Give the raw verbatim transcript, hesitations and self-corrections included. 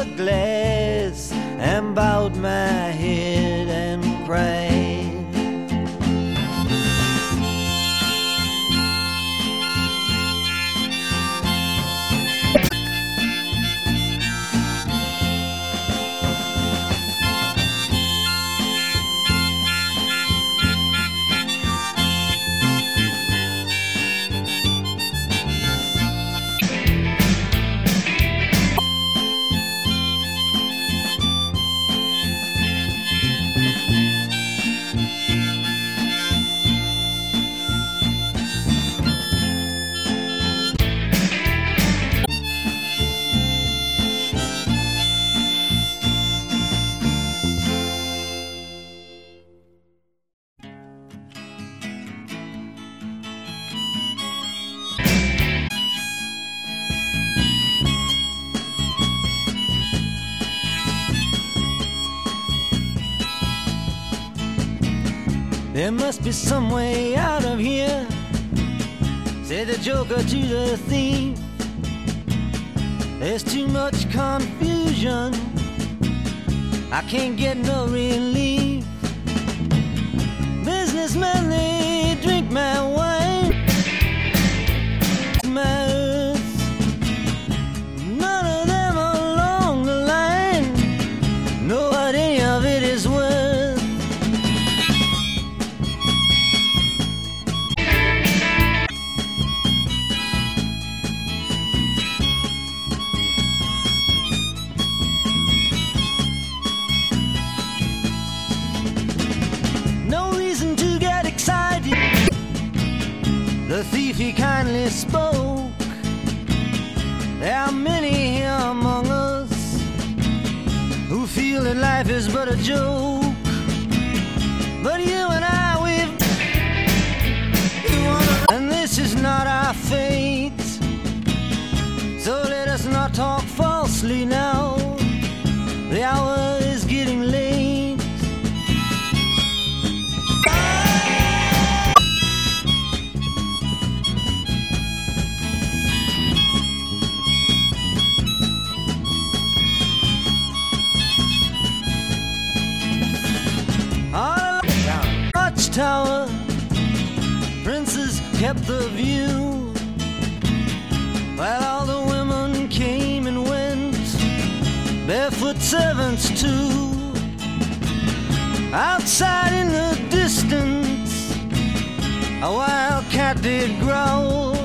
the glass and bowed my head and cried. There must be some way out of here, said the joker to the thief. There's too much confusion, I can't get no relief. Businessmen, they drink my wine, my earth. None of them along the line know what any of it is worth. The thief, he kindly spoke. There are many here among us who feel that life is but a joke. But you and I, we've and this is not our fate. So let us not talk falsely now. The hour is getting late. Tower, princes kept the view, while all the women came and went, barefoot servants too. Outside in the distance, a wild cat did growl.